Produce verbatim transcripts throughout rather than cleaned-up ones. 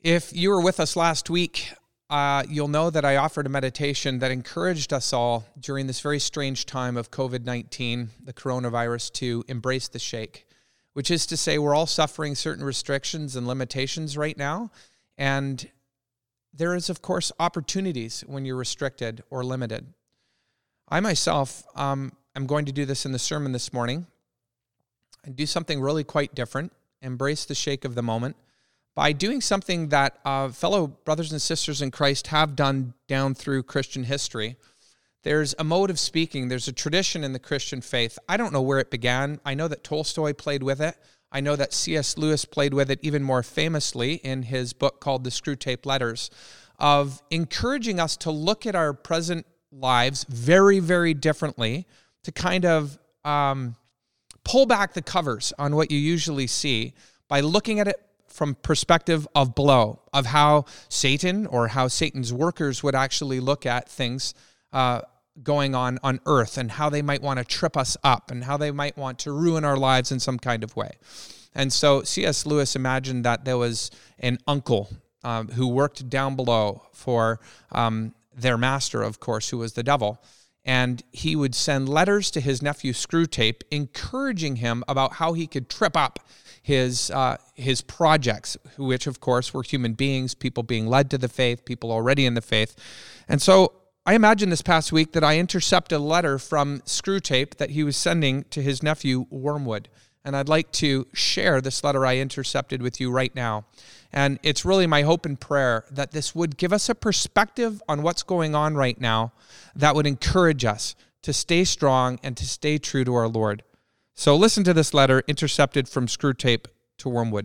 If you were with us last week, uh, you'll know that I offered a meditation that encouraged us all during this very strange time of covid nineteen, the coronavirus, to embrace the shake, which is to say we're all suffering certain restrictions and limitations right now. And there is, of course, opportunities when you're restricted or limited. I myself, um, I'm going to do this in the sermon this morning and do something really quite different, embrace the shake of the moment, by doing something that uh, fellow brothers and sisters in Christ have done down through Christian history. There's a mode of speaking. There's a tradition in the Christian faith. I don't know where it began. I know that Tolstoy played with it. I know that C S Lewis played with it even more famously in his book called The Screwtape Letters, of encouraging us to look at our present lives very, very differently, to kind of um, pull back the covers on what you usually see by looking at it from perspective of blow, of how Satan or how Satan's workers would actually look at things uh, going on on earth, and how they might want to trip us up, and how they might want to ruin our lives in some kind of way. And so C S Lewis imagined that there was an uncle um, who worked down below for um, their master, of course, who was the devil. And he would send letters to his nephew Screwtape, encouraging him about how he could trip up his uh, his projects, which, of course, were human beings, people being led to the faith, people already in the faith. And so I imagine this past week that I intercepted a letter from Screwtape that he was sending to his nephew Wormwood. And I'd like to share this letter I intercepted with you right now. And it's really my hope and prayer that this would give us a perspective on what's going on right now that would encourage us to stay strong and to stay true to our Lord. So listen to this letter intercepted from Screwtape to Wormwood.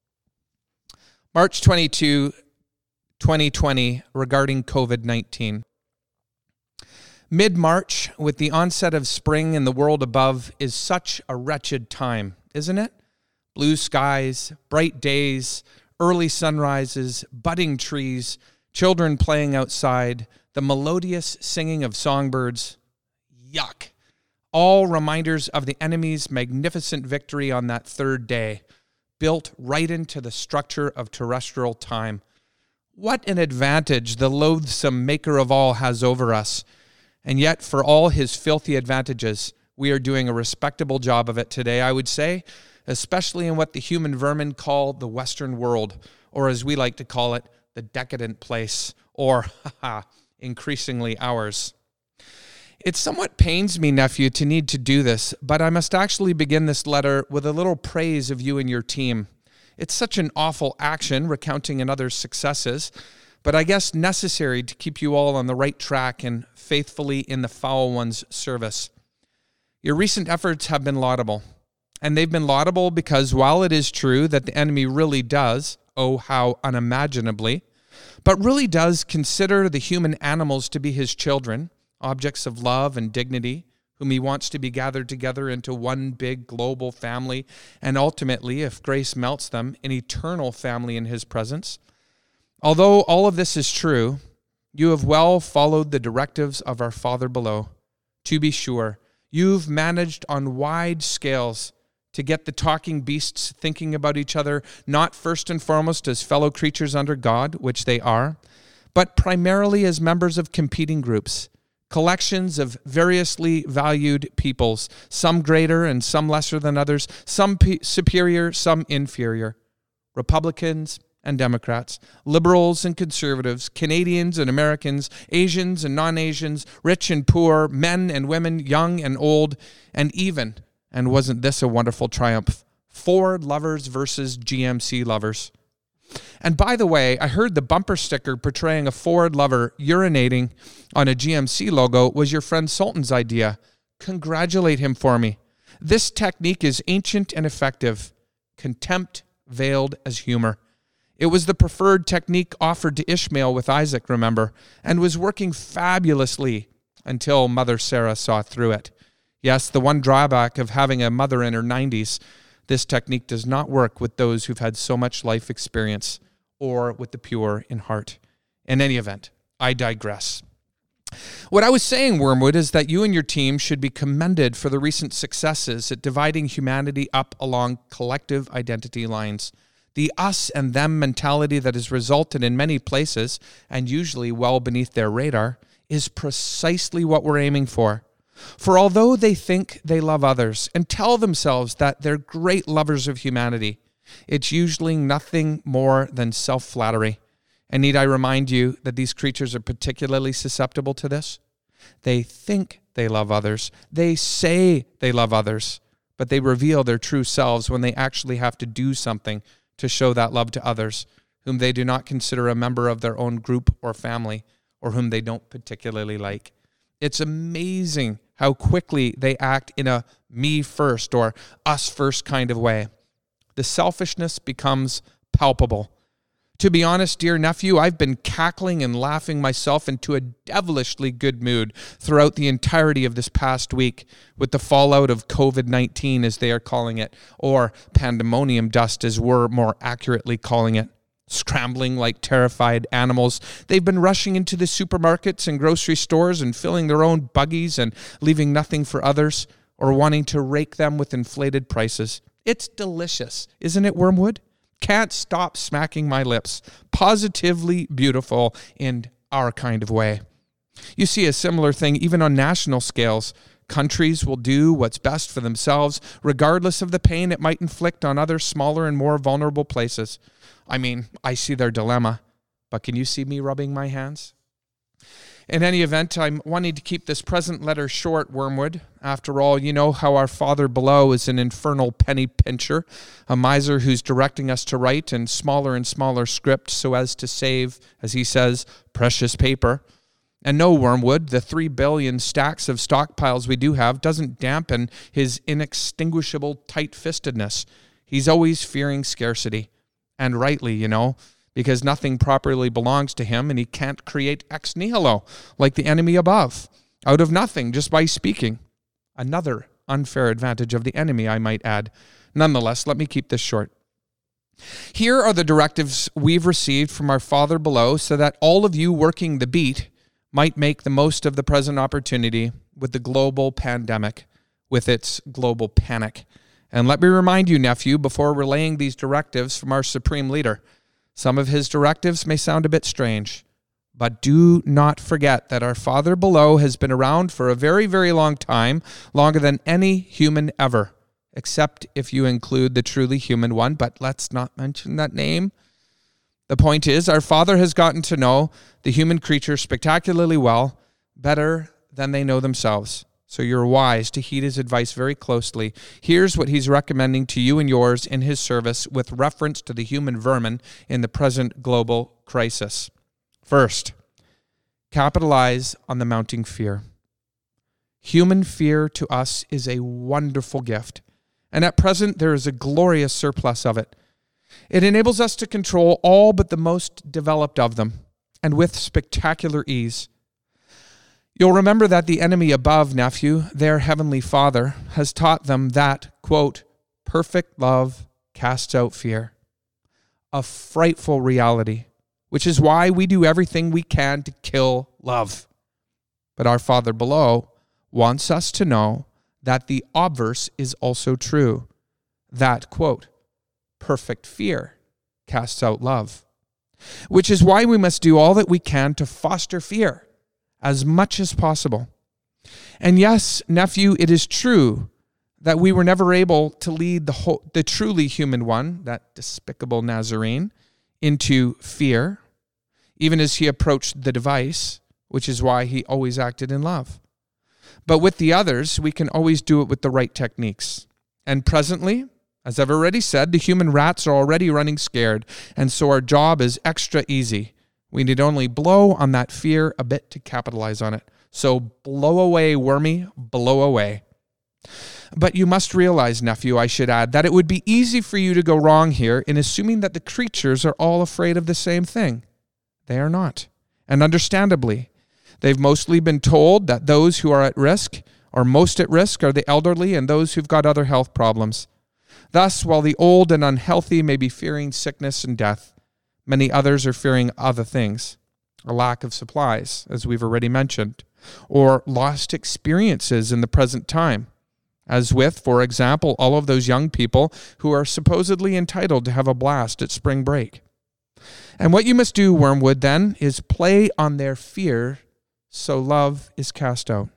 March twenty-second, twenty twenty, regarding covid nineteen. Mid-March, with the onset of spring in the world above, is such a wretched time, isn't it? Blue skies, bright days, early sunrises, budding trees, children playing outside, the melodious singing of songbirds. Yuck. All reminders of the enemy's magnificent victory on that third day, built right into the structure of terrestrial time. What an advantage the loathsome maker of all has over us. And yet, for all his filthy advantages, we are doing a respectable job of it today, I would say, especially in what the human vermin call the Western world, or as we like to call it, the decadent place, or, haha, increasingly ours. It somewhat pains me, nephew, to need to do this, but I must actually begin this letter with a little praise of you and your team. It's such an awful action, recounting another's successes, but I guess necessary to keep you all on the right track and faithfully in the foul one's service. Your recent efforts have been laudable, and they've been laudable because while it is true that the enemy really does, oh how unimaginably, but really does consider the human animals to be his children, objects of love and dignity, whom he wants to be gathered together into one big global family, and ultimately, if grace melts them, an eternal family in his presence. Although all of this is true, you have well followed the directives of our Father below. To be sure, you've managed on wide scales to get the talking beasts thinking about each other, not first and foremost as fellow creatures under God, which they are, but primarily as members of competing groups, collections of variously valued peoples, some greater and some lesser than others, some p- superior, some inferior, Republicans and Democrats, liberals and conservatives, Canadians and Americans, Asians and non-Asians, rich and poor, men and women, young and old, and even, and wasn't this a wonderful triumph, Ford lovers versus G M C lovers. And by the way, I heard the bumper sticker portraying a Ford lover urinating on a G M C logo was your friend Sultan's idea. Congratulate him for me. This technique is ancient and effective. Contempt veiled as humor. It was the preferred technique offered to Ishmael with Isaac, remember, and was working fabulously until Mother Sarah saw through it. Yes, the one drawback of having a mother in her nineties, this technique does not work with those who've had so much life experience or with the pure in heart. In any event, I digress. What I was saying, Wormwood, is that you and your team should be commended for the recent successes at dividing humanity up along collective identity lines. The us and them mentality that has resulted in many places, and usually well beneath their radar, is precisely what we're aiming for. For although they think they love others and tell themselves that they're great lovers of humanity, it's usually nothing more than self-flattery. And need I remind you that these creatures are particularly susceptible to this? They think they love others. They say they love others, but they reveal their true selves when they actually have to do something to show that love to others, whom they do not consider a member of their own group or family, or whom they don't particularly like. It's amazing how quickly they act in a me first or us first kind of way. The selfishness becomes palpable. To be honest, dear nephew, I've been cackling and laughing myself into a devilishly good mood throughout the entirety of this past week with the fallout of covid nineteen, as they are calling it, or pandemonium dust, as we're more accurately calling it. Scrambling like terrified animals, they've been rushing into the supermarkets and grocery stores and filling their own buggies and leaving nothing for others, or wanting to rake them with inflated prices. It's delicious, isn't it, Wormwood? Can't stop smacking my lips. Positively beautiful in our kind of way. You see a similar thing even on national scales. Countries will do what's best for themselves, regardless of the pain it might inflict on other smaller and more vulnerable places. I mean, I see their dilemma, but can you see me rubbing my hands? In any event, I'm wanting to keep this present letter short, Wormwood. After all, you know how our Father below is an infernal penny pincher, a miser who's directing us to write in smaller and smaller script so as to save, as he says, precious paper. And no, Wormwood, the three billion stacks of stockpiles we do have doesn't dampen his inextinguishable tight-fistedness. He's always fearing scarcity. And rightly, you know, because nothing properly belongs to him and he can't create ex nihilo like the enemy above, out of nothing, just by speaking. Another unfair advantage of the enemy, I might add. Nonetheless, let me keep this short. Here are the directives we've received from our Father below so that all of you working the beat might make the most of the present opportunity with the global pandemic, with its global panic. And let me remind you, nephew, before relaying these directives from our Supreme Leader, some of his directives may sound a bit strange, but do not forget that our Father below has been around for a very, very long time, longer than any human ever, except if you include the truly human one, but let's not mention that name. The point is, our Father has gotten to know the human creature spectacularly well, better than they know themselves. So you're wise to heed his advice very closely. Here's what he's recommending to you and yours in his service with reference to the human vermin in the present global crisis. First, capitalize on the mounting fear. Human fear to us is a wonderful gift, and at present there is a glorious surplus of it. It enables us to control all but the most developed of them, and with spectacular ease. You'll remember that the enemy above, nephew, their heavenly Father, has taught them that, quote, perfect love casts out fear. A frightful reality, which is why we do everything we can to kill love. But our Father below wants us to know that the obverse is also true. That, quote, perfect fear casts out love. Which is why we must do all that we can to foster fear as much as possible. And yes, nephew, it is true that we were never able to lead the whole, the truly human one, that despicable Nazarene, into fear, even as he approached the device, which is why he always acted in love. But with the others, we can always do it with the right techniques. And presently, as I've already said, the human rats are already running scared, and so our job is extra easy. We need only blow on that fear a bit to capitalize on it. So blow away, wormy, blow away. But you must realize, nephew, I should add, that it would be easy for you to go wrong here in assuming that the creatures are all afraid of the same thing. They are not. And understandably, they've mostly been told that those who are at risk, or most at risk, are the elderly and those who've got other health problems. Thus, while the old and unhealthy may be fearing sickness and death, many others are fearing other things, a lack of supplies, as we've already mentioned, or lost experiences in the present time. as with, for example, all of those young people who are supposedly entitled to have a blast at spring break. And what you must do, Wormwood, then, is play on their fear so love is cast out.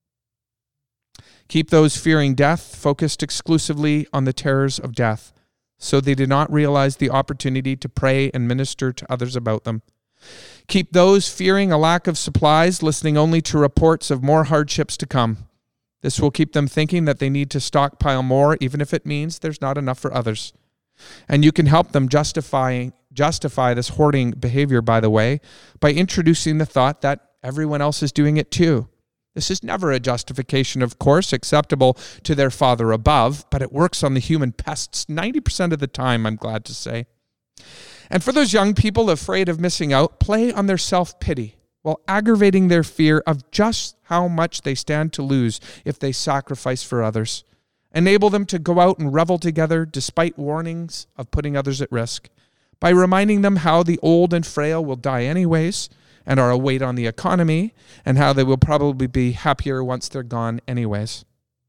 Keep those fearing death focused exclusively on the terrors of death, so they do not realize the opportunity to pray and minister to others about them. Keep those fearing a lack of supplies listening only to reports of more hardships to come. This will keep them thinking that they need to stockpile more, even if it means there's not enough for others. And you can help them justify, justify this hoarding behavior, by the way, by introducing the thought that everyone else is doing it too. This is never a justification, of course, acceptable to their Father above, but it works on the human pests ninety percent of the time, I'm glad to say. And for those young people afraid of missing out, play on their self-pity while aggravating their fear of just how much they stand to lose if they sacrifice for others. Enable them to go out and revel together despite warnings of putting others at risk, by reminding them how the old and frail will die anyways and are a weight on the economy, and how they will probably be happier once they're gone anyways.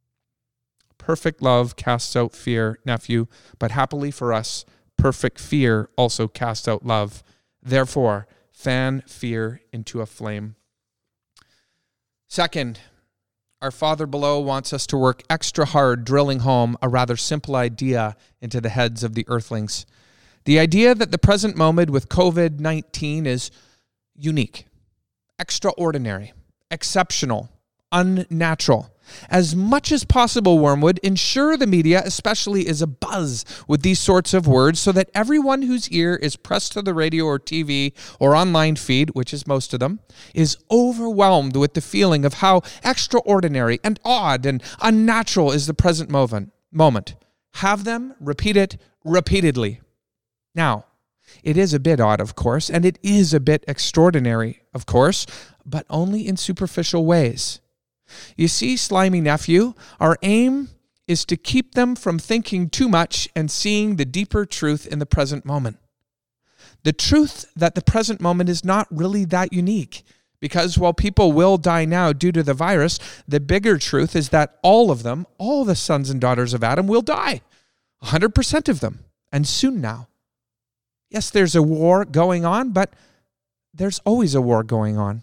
Perfect love casts out fear, nephew, but happily for us, perfect fear also casts out love. Therefore, fan fear into a flame. Second, our Father below wants us to work extra hard drilling home a rather simple idea into the heads of the earthlings. The idea that the present moment with covid nineteen is unique, extraordinary, exceptional, unnatural. As much as possible, Wormwood, ensure the media especially is abuzz with these sorts of words so that everyone whose ear is pressed to the radio or T V or online feed, which is most of them, is overwhelmed with the feeling of how extraordinary and odd and unnatural is the present moment. moment. Have them repeat it repeatedly. Now, it is a bit odd, of course, and it is a bit extraordinary, of course, but only in superficial ways. You see, slimy nephew, our aim is to keep them from thinking too much and seeing the deeper truth in the present moment. The truth that the present moment is not really that unique, because while people will die now due to the virus, the bigger truth is that all of them, all the sons and daughters of Adam, will die. one hundred percent of them, and soon now. Yes, there's a war going on, but there's always a war going on.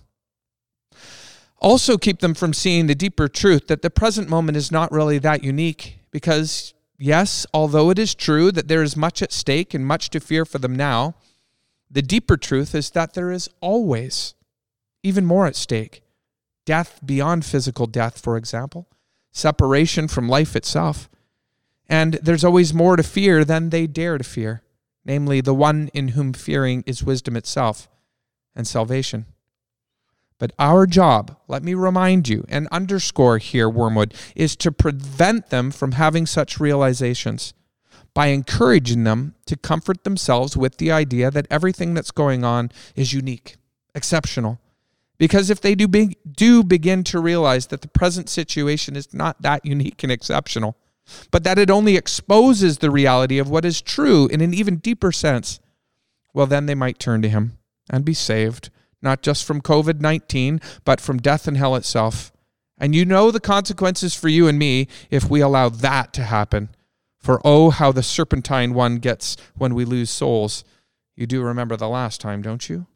Also keep them from seeing the deeper truth that the present moment is not really that unique, because, yes, although it is true that there is much at stake and much to fear for them now, the deeper truth is that there is always even more at stake. Death beyond physical death, for example, separation from life itself. And there's always more to fear than they dare to fear. Namely, the one in whom fearing is wisdom itself and salvation. But our job, let me remind you and underscore here, Wormwood, is to prevent them from having such realizations by encouraging them to comfort themselves with the idea that everything that's going on is unique, exceptional. Because if they do, be, do begin to realize that the present situation is not that unique and exceptional, but that it only exposes the reality of what is true in an even deeper sense, well, then they might turn to him and be saved, not just from covid nineteen, but from death and hell itself. And you know the consequences for you and me if we allow that to happen. For oh, how the serpentine one gets when we lose souls. You do remember the last time, don't you?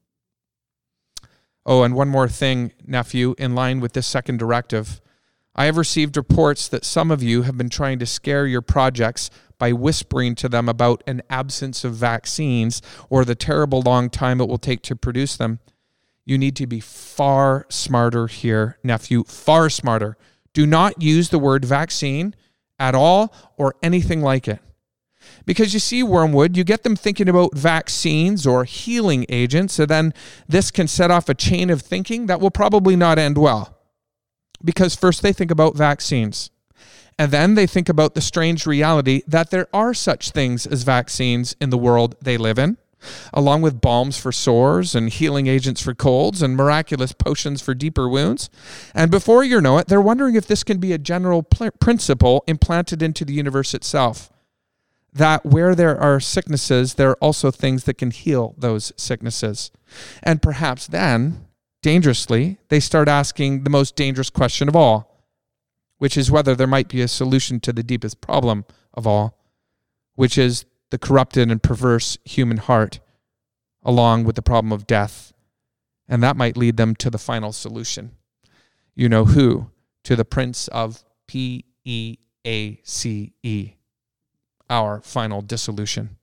Oh, and one more thing, nephew, in line with this second directive. I have received reports that some of you have been trying to scare your projects by whispering to them about an absence of vaccines or the terrible long time it will take to produce them. You need to be far smarter here, nephew, far smarter. Do not use the word vaccine at all or anything like it. Because you see, Wormwood, you get them thinking about vaccines or healing agents, and then this can set off a chain of thinking that will probably not end well. Because first they think about vaccines, and then they think about the strange reality that there are such things as vaccines in the world they live in, along with balms for sores and healing agents for colds and miraculous potions for deeper wounds. And before you know it, they're wondering if this can be a general pl- principle implanted into the universe itself, that where there are sicknesses, there are also things that can heal those sicknesses. And perhaps then, dangerously, they start asking the most dangerous question of all. which is whether there might be a solution to the deepest problem of all, which is the corrupted and perverse human heart, along with the problem of death. And that might lead them to the final solution. You know who? To the Prince of P E A C E, our final dissolution.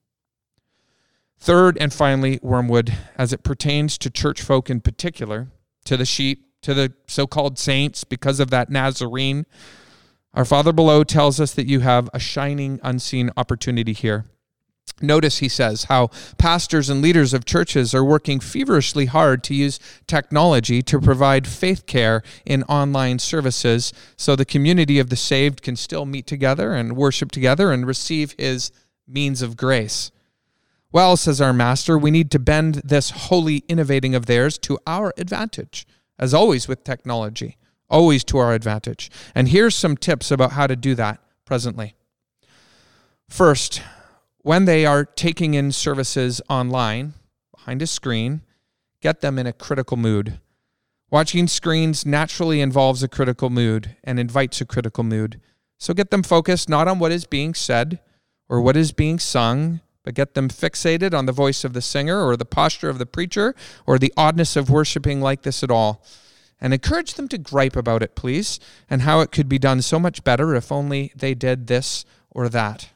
Third and finally, Wormwood, as it pertains to church folk in particular, to the sheep, to the so-called saints, because of that Nazarene, our Father below tells us that you have a shining, unseen opportunity here. Notice, he says, how pastors and leaders of churches are working feverishly hard to use technology to provide faith care in online services so the community of the saved can still meet together and worship together and receive his means of grace. Well, says our master, we need to bend this holy innovating of theirs to our advantage, as always with technology, always to our advantage. And here's some tips about how to do that presently. First, when they are taking in services online, behind a screen, get them in a critical mood. Watching screens naturally involves a critical mood and invites a critical mood. So get them focused not on what is being said or what is being sung, but get them fixated on the voice of the singer or the posture of the preacher or the oddness of worshiping like this at all. And encourage them to gripe about it, please, and how it could be done so much better if only they did this or that.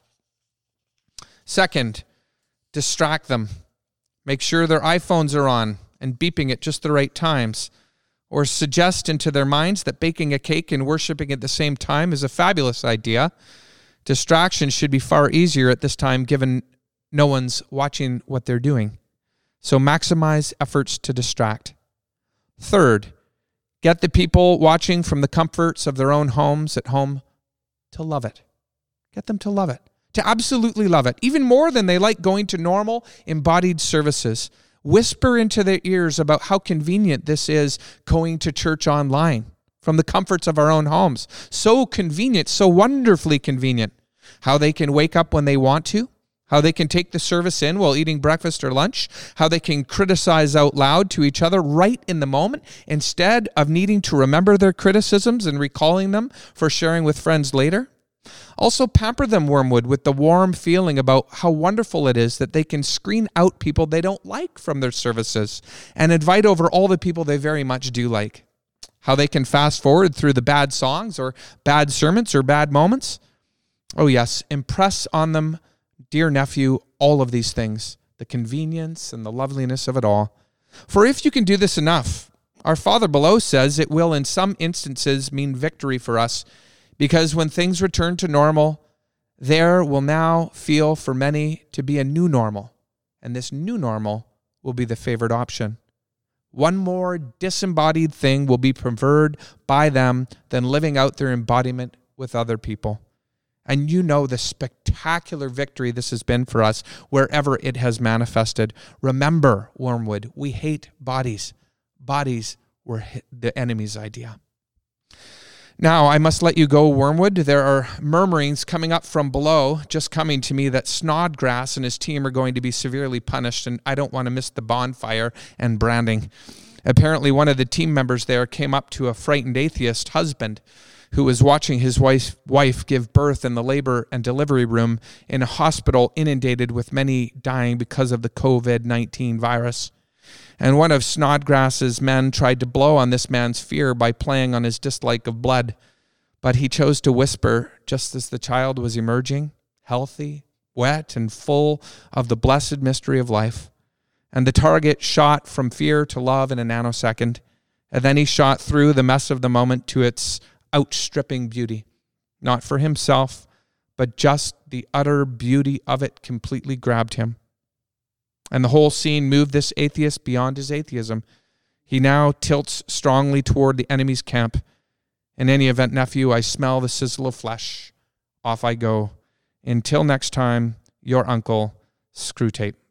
Second, distract them. Make sure their iPhones are on and beeping at just the right times. Or suggest into their minds that baking a cake and worshiping at the same time is a fabulous idea. Distraction should be far easier at this time given no one's watching what they're doing. So maximize efforts to distract. Third, get the people watching from the comforts of their own homes at home to love it. Get them to love it. To absolutely love it, even more than they like going to normal embodied services. Whisper into their ears about how convenient this is going to church online from the comforts of our own homes. So convenient, so wonderfully convenient. How they can wake up when they want to, how they can take the service in while eating breakfast or lunch, how they can criticize out loud to each other right in the moment instead of needing to remember their criticisms and recalling them for sharing with friends later. Also pamper them, Wormwood, with the warm feeling about how wonderful it is that they can screen out people they don't like from their services and invite over all the people they very much do like. How they can fast forward through the bad songs or bad sermons or bad moments. Oh yes, impress on them, dear nephew, all of these things, the convenience and the loveliness of it all. For if you can do this enough, our Father below says it will in some instances mean victory for us. Because when things return to normal, there will now feel for many to be a new normal. And this new normal will be the favored option. One more disembodied thing will be preferred by them than living out their embodiment with other people. And you know the spectacular victory this has been for us wherever it has manifested. Remember, Wormwood, we hate bodies. Bodies were the enemy's idea. Now, I must let you go, Wormwood. There are murmurings coming up from below, just coming to me, that Snodgrass and his team are going to be severely punished, and I don't want to miss the bonfire and branding. Apparently, one of the team members there came up to a frightened atheist husband who was watching his wife, wife give birth in the labor and delivery room in a hospital inundated with many dying because of the covid nineteen virus. And one of Snodgrass's men tried to blow on this man's fear by playing on his dislike of blood. But he chose to whisper just as the child was emerging, healthy, wet, and full of the blessed mystery of life. And the target shot from fear to love in a nanosecond. And then he shot through the mess of the moment to its outstripping beauty. Not for himself, but just the utter beauty of it completely grabbed him. And the whole scene moved this atheist beyond his atheism. He now tilts strongly toward the enemy's camp. In any event, nephew, I smell the sizzle of flesh. Off I go. Until next time, your uncle, Screwtape.